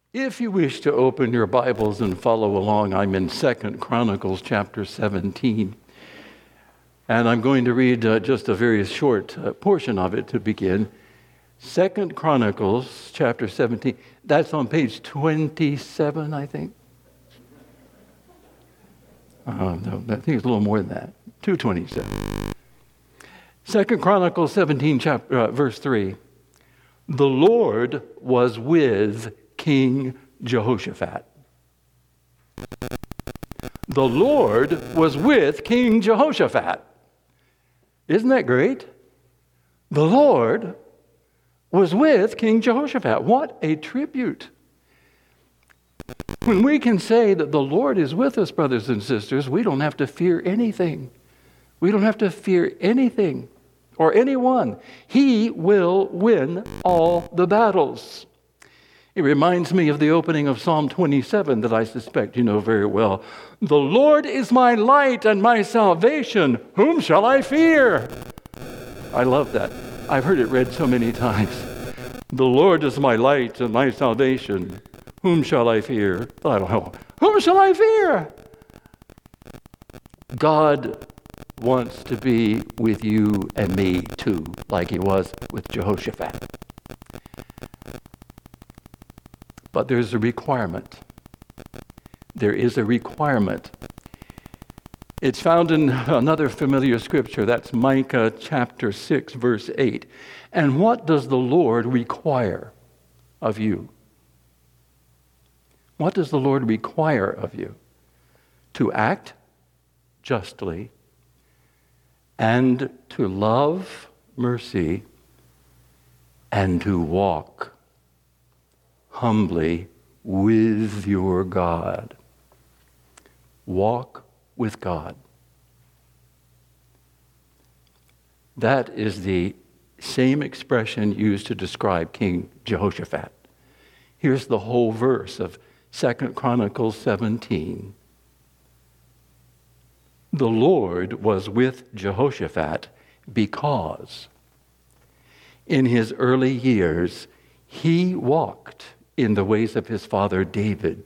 If you wish to open your Bibles and follow along, I'm in 2 Chronicles chapter 17. And I'm going to read just a very short portion of it to begin. 2 Chronicles chapter 17. That's on page 27, I think. No, I think it's a little more than that. 227. 2 Chronicles 17, verse 3. The Lord was with King Jehoshaphat. The Lord was with King Jehoshaphat. Isn't that great? The Lord was with King Jehoshaphat. What a tribute. When we can say that the Lord is with us, brothers and sisters, we don't have to fear anything. We don't have to fear anything or anyone. He will win all the battles. It reminds me of the opening of Psalm 27 that I suspect you know very well. The Lord is my light and my salvation. Whom shall I fear? I love that. I've heard it read so many times. The Lord is my light and my salvation. Whom shall I fear? I don't know. Whom shall I fear? God wants to be with you and me too, like he was with Jehoshaphat. But there's a requirement. There is a requirement. It's found in another familiar scripture. That's Micah chapter 6, verse 8. And what does the Lord require of you? What does the Lord require of you? To act justly and to love mercy and to walk humbly with your God. Walk with God. That is the same expression used to describe King Jehoshaphat. Here's the whole verse of 2 Chronicles 17. The Lord was with Jehoshaphat because in his early years he walked in the ways of his father David,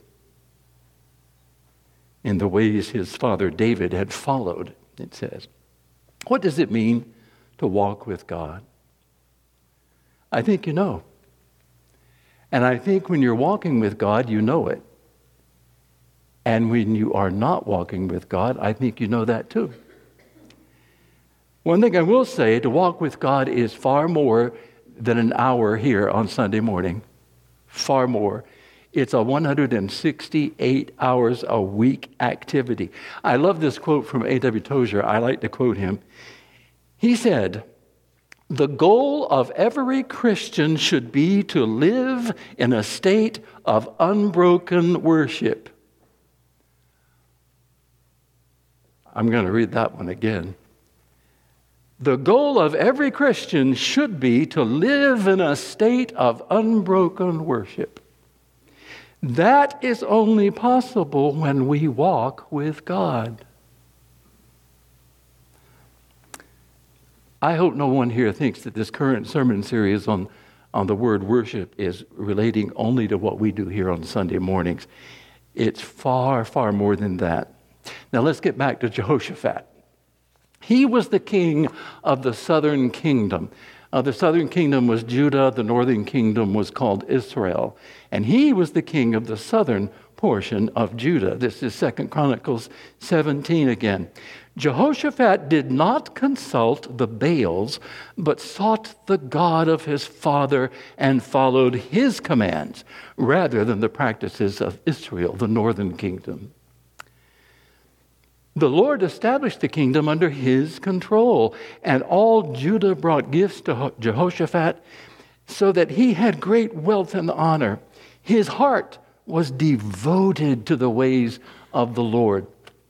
in the ways his father David had followed, it says. What does it mean to walk with God? I think you know. And I think when you're walking with God, you know it. And when you are not walking with God, I think you know that too. One thing I will say, to walk with God is far more than an hour here on Sunday morning. Far more. It's a 168 hours a week activity. I love this quote from A.W. Tozer. I like to quote him. He said, "The goal of every Christian should be to live in a state of unbroken worship." I'm going to read that one again. The goal of every Christian should be to live in a state of unbroken worship. That is only possible when we walk with God. I hope no one here thinks that this current sermon series on the word worship is relating only to what we do here on Sunday mornings. It's far, far more than that. Now let's get back to Jehoshaphat. He was the king of the southern kingdom. The southern kingdom was Judah. The northern kingdom was called Israel. And he was the king of the southern portion of Judah. This is 2 Chronicles 17 again. Jehoshaphat did not consult the Baals, but sought the God of his father and followed his commands rather than the practices of Israel, the northern kingdom. The Lord established the kingdom under his control, and all Judah brought gifts to Jehoshaphat so that he had great wealth and honor. His heart was devoted to the ways of the Lord.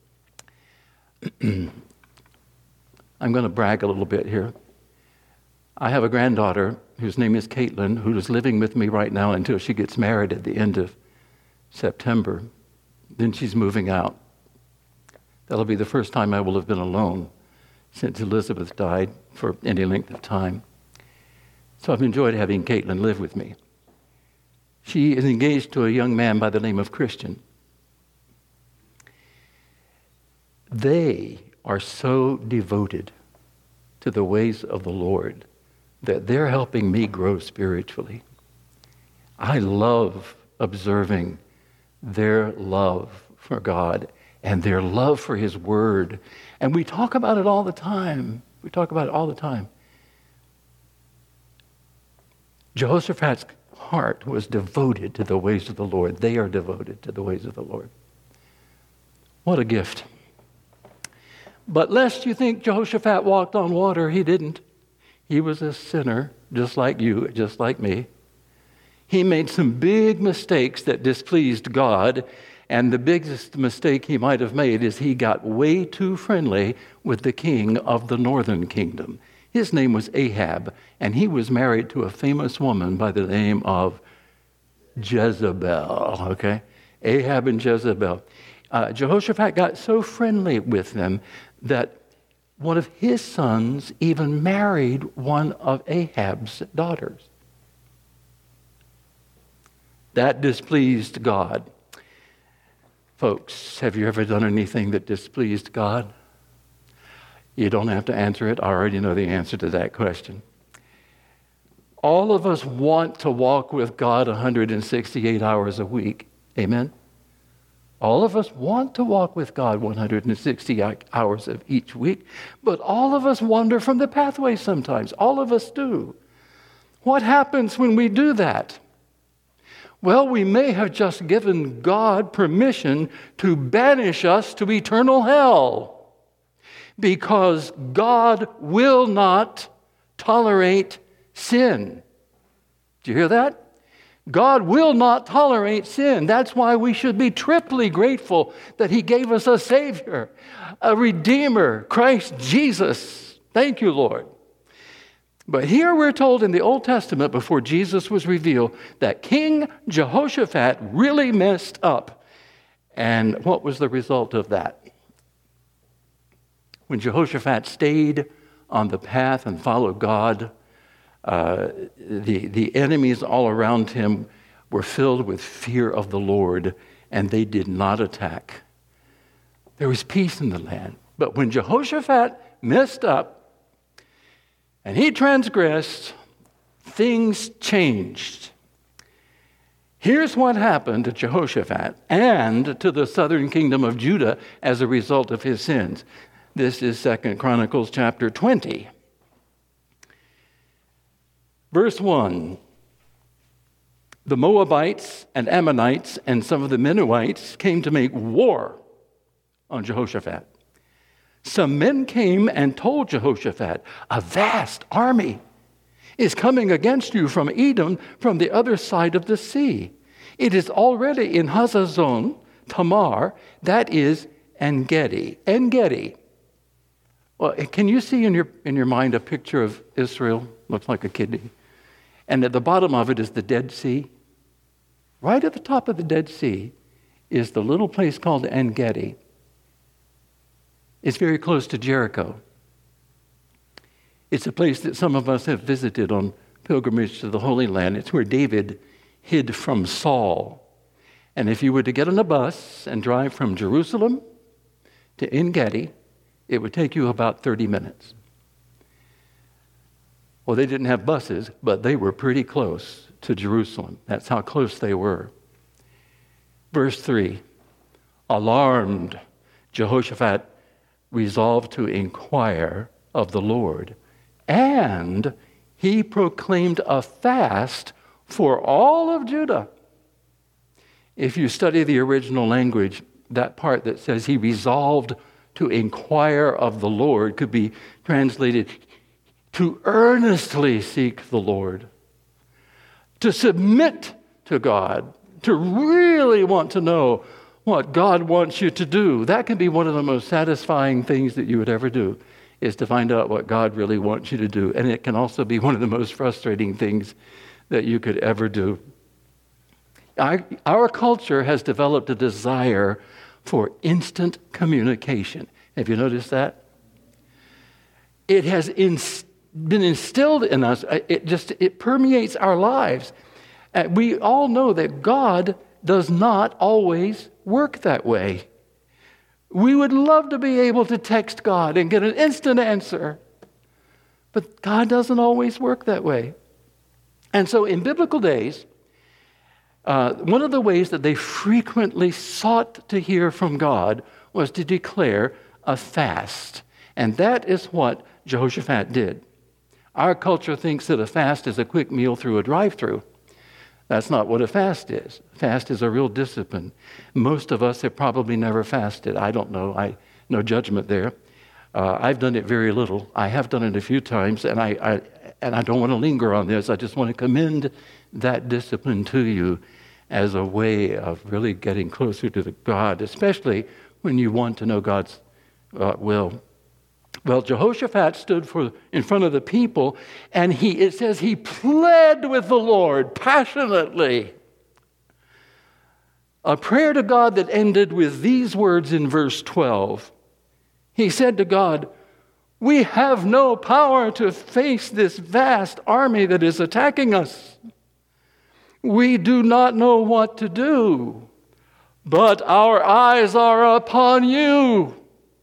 I'm going to brag a little bit here. I have a granddaughter whose name is Caitlin, who is living with me right now until she gets married at the end of September. Then she's moving out. That'll be the first time I will have been alone since Elizabeth died for any length of time. So I've enjoyed having Caitlin live with me. She is engaged to a young man by the name of Christian. They are so devoted to the ways of the Lord that they're helping me grow spiritually. I love observing their love for God and their love for His Word. And we talk about it all the time. We talk about it all the time. Jehoshaphat's heart was devoted to the ways of the Lord. They are devoted to the ways of the Lord. What a gift. But lest you think Jehoshaphat walked on water, he didn't. He was a sinner, just like you, just like me. He made some big mistakes that displeased God, and the biggest mistake he might have made is he got way too friendly with the king of the northern kingdom. His name was Ahab, and he was married to a famous woman by the name of Jezebel, okay? Ahab and Jezebel. Jehoshaphat got so friendly with them that one of his sons even married one of Ahab's daughters. That displeased God. Folks, have you ever done anything that displeased God? You don't have to answer it. I already know the answer to that question. All of us want to walk with God 168 hours a week. Amen? All of us want to walk with God 160 hours of each week, but all of us wander from the pathway sometimes. All of us do. What happens when we do that? Well, we may have just given God permission to banish us to eternal hell, because God will not tolerate sin. Do you hear that? God will not tolerate sin. That's why we should be triply grateful that He gave us a Savior, a Redeemer, Christ Jesus. Thank you, Lord. But here we're told in the Old Testament, before Jesus was revealed, that King Jehoshaphat really messed up. And what was the result of that? When Jehoshaphat stayed on the path and followed God, the enemies all around him were filled with fear of the Lord, and they did not attack. There was peace in the land. But when Jehoshaphat messed up and he transgressed, things changed. Here's what happened to Jehoshaphat and to the southern kingdom of Judah as a result of his sins. This is 2 Chronicles chapter 20. Verse 1, the Moabites and Ammonites and some of the Menuhites came to make war on Jehoshaphat. Some men came and told Jehoshaphat, a vast army is coming against you from Edom, from the other side of the sea. It is already in Hazazon Tamar, that is En-gedi. En-gedi. Well, can you see in your mind a picture of Israel? Looks like a kidney. And at the bottom of it is the Dead Sea. Right at the top of the Dead Sea is the little place called En-gedi. It's very close to Jericho. It's a place that some of us have visited on pilgrimage to the Holy Land. It's where David hid from Saul. And if you were to get on a bus and drive from Jerusalem to En-gedi, it would take you about 30 minutes. Well, they didn't have buses, but they were pretty close to Jerusalem. That's how close they were. Verse 3, alarmed, Jehoshaphat resolved to inquire of the Lord, and he proclaimed a fast for all of Judah. If you study the original language, that part that says he resolved to inquire of the Lord could be translated to earnestly seek the Lord, to submit to God, to really want to know what God wants you to do. That can be one of the most satisfying things that you would ever do, is to find out what God really wants you to do. And it can also be one of the most frustrating things that you could ever do. Our culture has developed a desire for instant communication. Have you noticed that? It has been instilled in us. It permeates our lives. And we all know that God does not always work that way. We would love to be able to text God and get an instant answer. But God doesn't always work that way. And so in biblical days, one of the ways that they frequently sought to hear from God was to declare a fast. And that is what Jehoshaphat did. Our culture thinks that a fast is a quick meal through a drive-thru. That's not what a fast is. Fast is a real discipline. Most of us have probably never fasted. I don't know. No judgment there. I've done it very little. I have done it a few times, and I don't want to linger on this. I just want to commend that discipline to you as a way of really getting closer to God, especially when you want to know God's will. Well, Jehoshaphat stood in front of the people, and it says he pled with the Lord passionately. A prayer to God that ended with these words in verse 12. He said to God, "We have no power to face this vast army that is attacking us. We do not know what to do, but our eyes are upon you.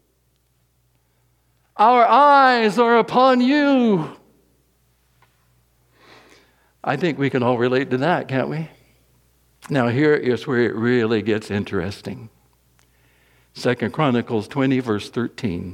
Our eyes are upon you." I think we can all relate to that, can't we? Now here is where it really gets interesting. 2 Chronicles 20, verse 13.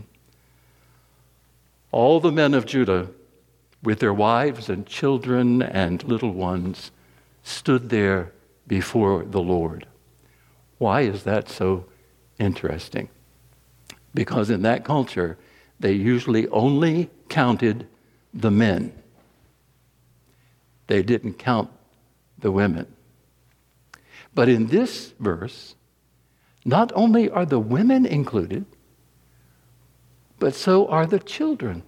All the men of Judah, with their wives and children and little ones, stood there before the Lord. Why is that so interesting? Because in that culture, they usually only counted the men. They didn't count the women. But in this verse, not only are the women included, but so are the children.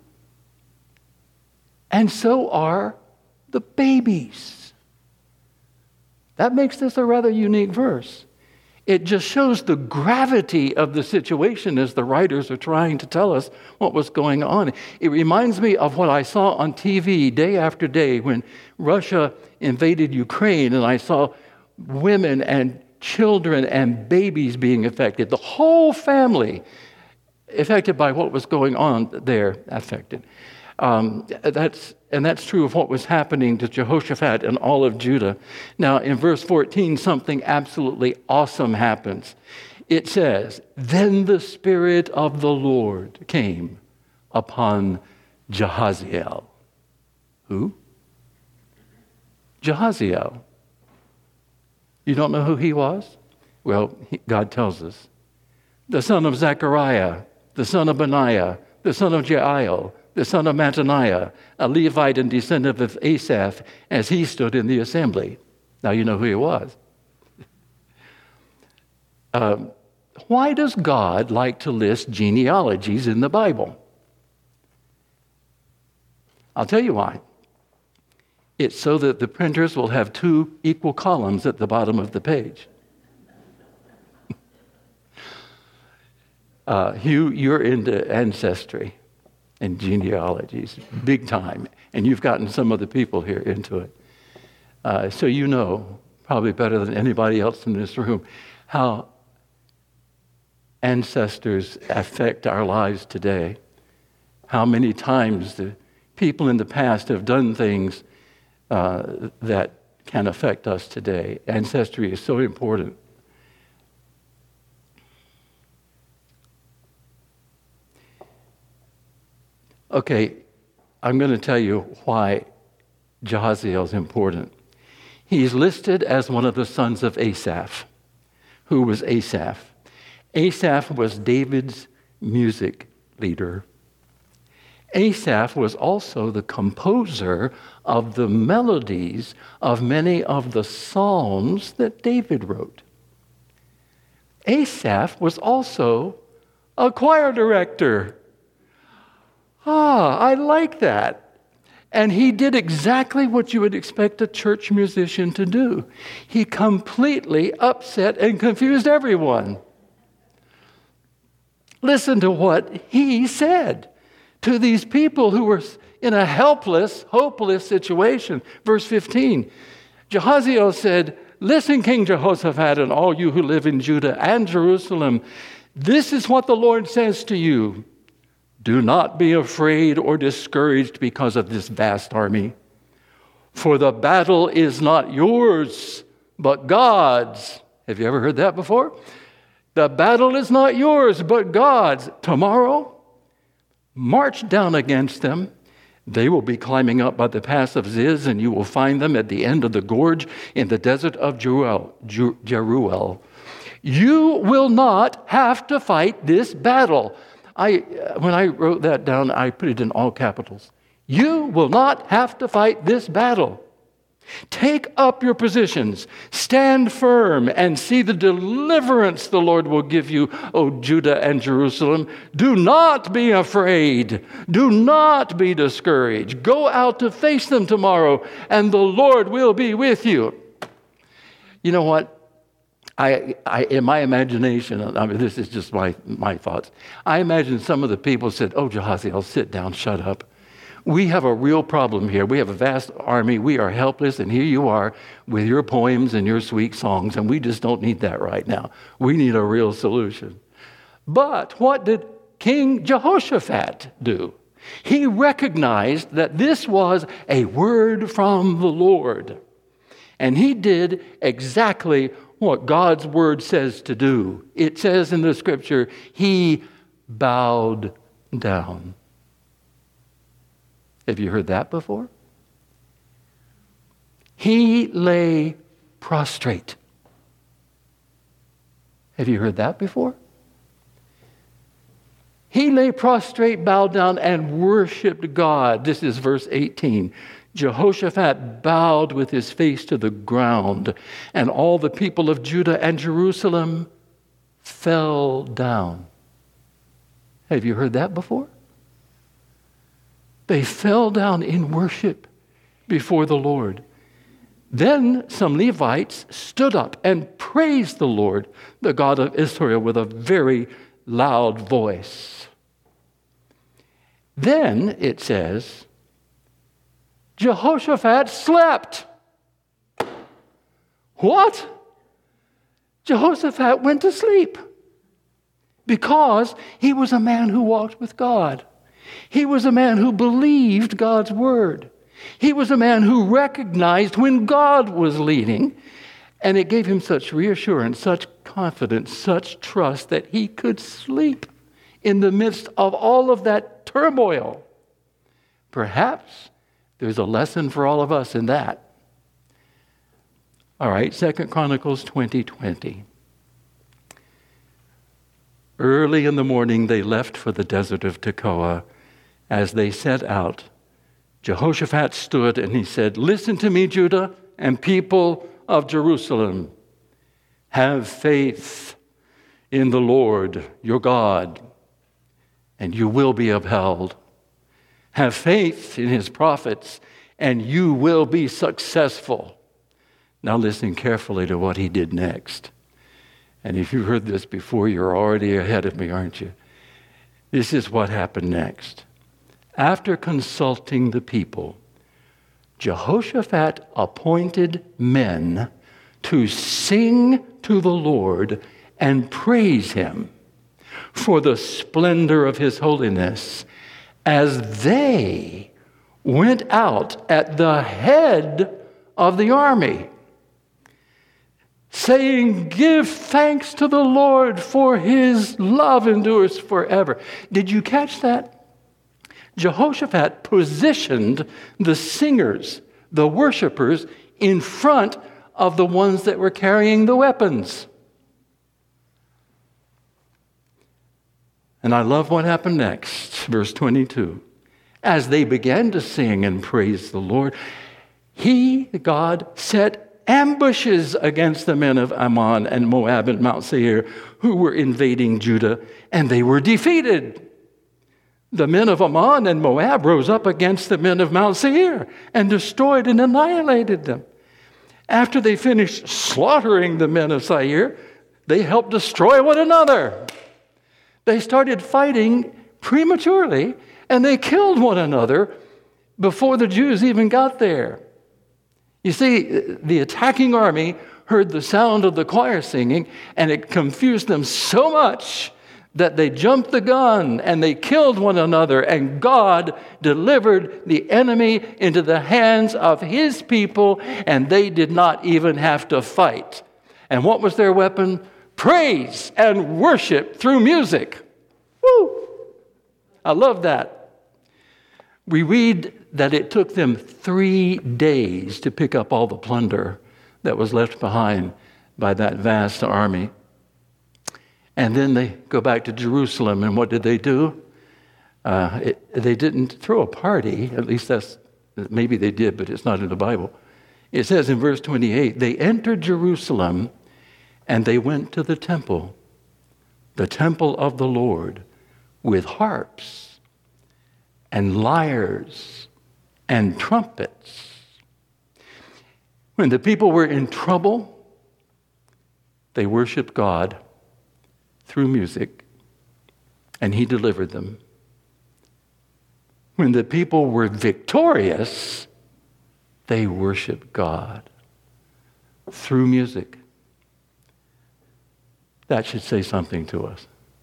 And so are the babies. That makes this a rather unique verse. It just shows the gravity of the situation as the writers are trying to tell us what was going on. It reminds me of what I saw on TV day after day when Russia invaded Ukraine, and I saw women and children and babies being affected. The whole family affected by what was going on there, affected. That's true of what was happening to Jehoshaphat and all of Judah. Now, in verse 14, something absolutely awesome happens. It says, "Then the Spirit of the Lord came upon Jahaziel." Who? Jahaziel. You don't know who he was? Well, God tells us. The son of Zechariah, the son of Benaiah, the son of Jael, the son of Mattaniah, a Levite and descendant of Asaph, as he stood in the assembly. Now you know who he was. Why does God like to list genealogies in the Bible? I'll tell you why. It's so that the printers will have two equal columns at the bottom of the page. Hugh, you're into ancestry and genealogies, big time. And you've gotten some of the people here into it. So you know, probably better than anybody else in this room, how ancestors affect our lives today. How many times the people in the past have done things that can affect us today. Ancestry is so important. Okay, I'm going to tell you why Jahaziel is important. He's listed as one of the sons of Asaph. Who was Asaph? Asaph was David's music leader. Asaph was also the composer of the melodies of many of the psalms that David wrote. Asaph was also a choir director. I like that. And he did exactly what you would expect a church musician to do. He completely upset and confused everyone. Listen to what he said to these people who were in a helpless, hopeless situation. Verse 15, Jahaziel said, "Listen, King Jehoshaphat, and all you who live in Judah and Jerusalem, this is what the Lord says to you. Do not be afraid or discouraged because of this vast army. For the battle is not yours, but God's." Have you ever heard that before? The battle is not yours, but God's. Tomorrow, march down against them. They will be climbing up by the pass of Ziz, and you will find them at the end of the gorge in the desert of Jeruel. You will not have to fight this battle. When I wrote that down, I put it in all capitals. You will not have to fight this battle. Take up your positions, stand firm, and see the deliverance the Lord will give you, O Judah and Jerusalem. Do not be afraid. Do not be discouraged. Go out to face them tomorrow, and the Lord will be with you. You know what? In my imagination, this is just my thoughts. I imagine some of the people said, "Oh, Jahaziel, sit down, shut up. We have a real problem here. We have a vast army. We are helpless, and here you are with your poems and your sweet songs, and we just don't need that right now. We need a real solution." But what did King Jehoshaphat do? He recognized that this was a word from the Lord, and he did exactly what God's word says to do. It says in the scripture, he bowed down. Have you heard that before? He lay prostrate. Have you heard that before? He lay prostrate, bowed down, and worshiped God. This is verse 18. Jehoshaphat bowed with his face to the ground, and all the people of Judah and Jerusalem fell down. Have you heard that before? They fell down in worship before the Lord. Then some Levites stood up and praised the Lord, the God of Israel, with a very loud voice. Then, it says, Jehoshaphat slept. What? Jehoshaphat went to sleep because he was a man who walked with God. He was a man who believed God's word. He was a man who recognized when God was leading, and it gave him such reassurance, such confidence, such trust that he could sleep in the midst of all of that turmoil. Perhaps there's a lesson for all of us in that. All right, 2 Chronicles 20:20. Early in the morning they left for the desert of Tekoa. As they set out, Jehoshaphat stood and he said, "Listen to me, Judah and people of Jerusalem. Have faith in the Lord your God, and you will be upheld. Have faith in his prophets, and you will be successful." Now listen carefully to what he did next. And if you heard this before, you're already ahead of me, aren't you? This is what happened next. After consulting the people, Jehoshaphat appointed men to sing to the Lord and praise him for the splendor of his holiness as they went out at the head of the army, saying, "Give thanks to the Lord, for his love endures forever." Did you catch that? Jehoshaphat positioned the singers, the worshipers, in front of the ones that were carrying the weapons. And I love what happened next, verse 22. As they began to sing and praise the Lord, God, set ambushes against the men of Ammon and Moab and Mount Seir who were invading Judah, and they were defeated. The men of Ammon and Moab rose up against the men of Mount Seir and destroyed and annihilated them. After they finished slaughtering the men of Seir, they helped destroy one another. They started fighting prematurely, and they killed one another before the Jews even got there. You see, the attacking army heard the sound of the choir singing, and it confused them so much that they jumped the gun and they killed one another, and God delivered the enemy into the hands of his people, and they did not even have to fight. And what was their weapon? Praise and worship through music. Woo! I love that. We read that it took them 3 days to pick up all the plunder that was left behind by that vast army. And then they go back to Jerusalem, and what did they do? They didn't throw a party, at least maybe they did, but it's not in the Bible. It says in verse 28, they entered Jerusalem, and they went to the temple of the Lord, with harps and lyres and trumpets. When the people were in trouble, they worshiped God through music, and he delivered them. When the people were victorious, they worshiped God through music. That should say something to us.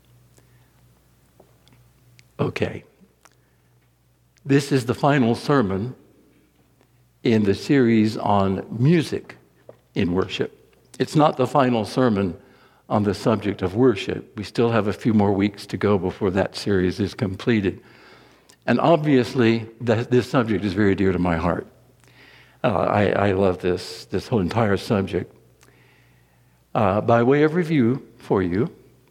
Okay. This is the final sermon in the series on music in worship. It's not the final sermon on the subject of worship. We still have a few more weeks to go before that series is completed. And obviously, this subject is very dear to my heart. I love this whole entire subject. By way of review for you,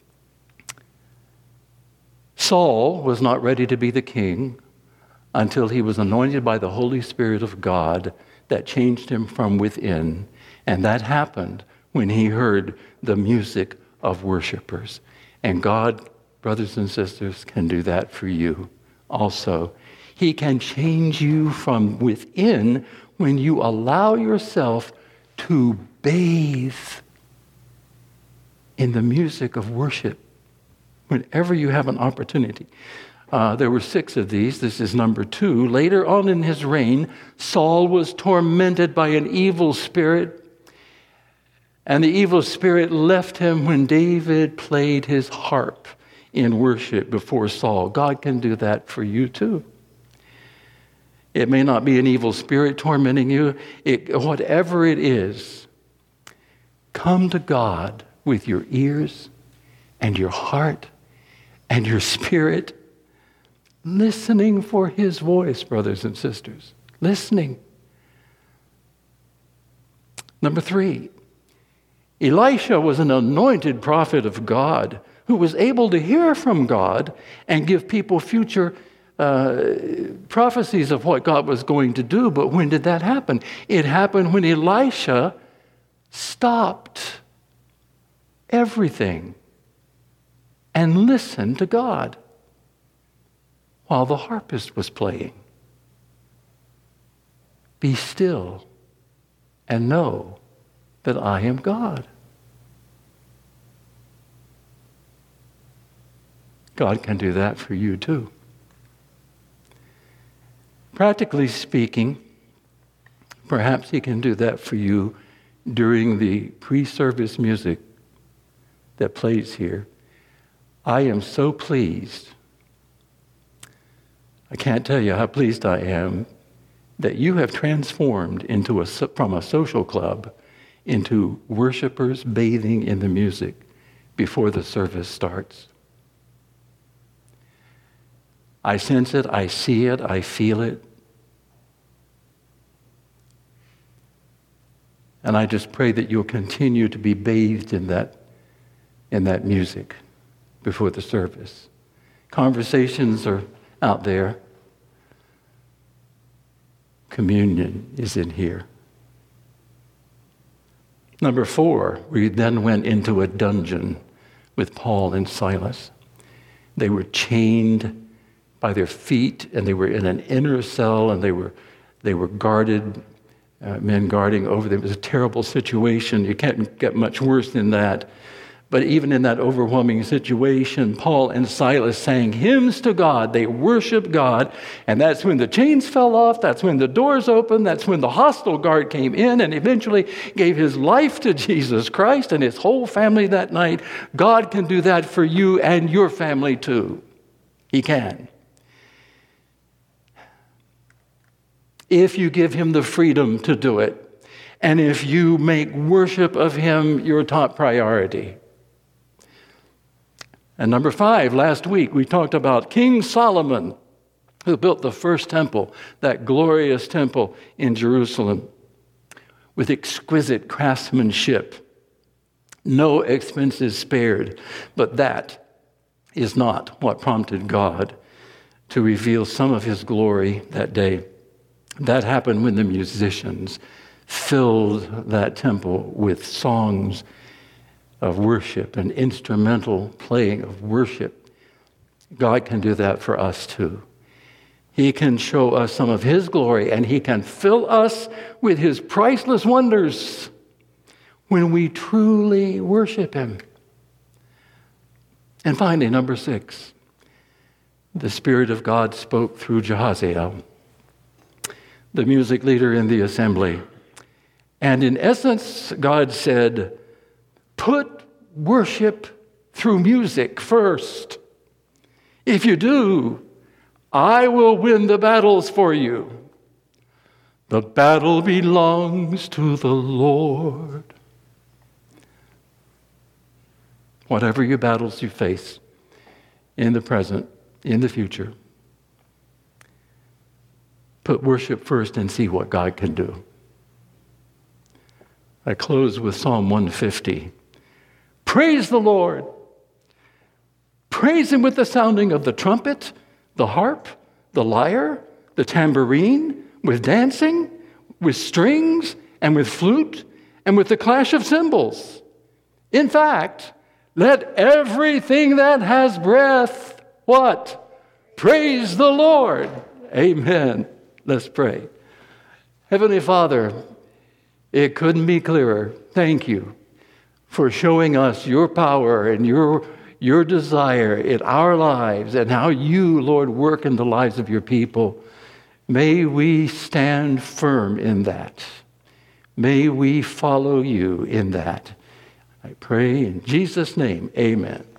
Saul was not ready to be the king until he was anointed by the Holy Spirit of God that changed him from within. And that happened when he heard the music of worshipers. And God, brothers and sisters, can do that for you also. He can change you from within when you allow yourself to bathe in the music of worship whenever you have an opportunity. There were 6 of these. This is number 2. Later on in his reign, Saul was tormented by an evil spirit, and the evil spirit left him when David played his harp in worship before Saul. God can do that for you too. It may not be an evil spirit tormenting you. Whatever it is, come to God with your ears and your heart and your spirit, listening for his voice, brothers and sisters. Listening. Number 3, Elisha was an anointed prophet of God who was able to hear from God and give people future prophecies of what God was going to do. But when did that happen? It happened when Elisha stopped everything and listened to God while the harpist was playing. Be still and know that I am God. God can do that for you too. Practically speaking, perhaps he can do that for you during the pre-service music that plays here. I am so pleased. I can't tell you how pleased I am that you have transformed from a social club into worshipers bathing in the music before the service starts. I sense it, I see it, I feel it. And I just pray that you'll continue to be bathed in that music before the service. Conversations are out there. Communion is in here. Number 4, we then went into a dungeon with Paul and Silas. They were chained by their feet, and they were in an inner cell, and they were guarded, men guarding over them. It was a terrible situation. You can't get much worse than that. But even in that overwhelming situation, Paul and Silas sang hymns to God. They worshiped God. And that's when the chains fell off. That's when the doors opened. That's when the hostile guard came in and eventually gave his life to Jesus Christ and his whole family that night. God can do that for you and your family too. He can. If you give him the freedom to do it, and if you make worship of him your top priority. And number 5, last week we talked about King Solomon, who built the first temple, that glorious temple in Jerusalem, with exquisite craftsmanship, no expenses spared. But that is not what prompted God to reveal some of his glory that day. That happened when the musicians filled that temple with songs of worship and instrumental playing of worship. God can do that for us too. He can show us some of his glory, and he can fill us with his priceless wonders when we truly worship him. And finally, number 6, the Spirit of God spoke through Jehaziel, the music leader in the assembly. And in essence, God said, put worship through music first. If you do, I will win the battles for you. The battle belongs to the Lord. Whatever your battles you face in the present, in the future, put worship first and see what God can do. I close with Psalm 150. Praise the Lord. Praise him with the sounding of the trumpet, the harp, the lyre, the tambourine, with dancing, with strings, and with flute, and with the clash of cymbals. In fact, let everything that has breath, what? Praise the Lord. Amen. Let's pray. Heavenly Father, it couldn't be clearer. Thank you for showing us your power and your desire in our lives and how you, Lord, work in the lives of your people. May we stand firm in that. May we follow you in that. I pray in Jesus' name, amen.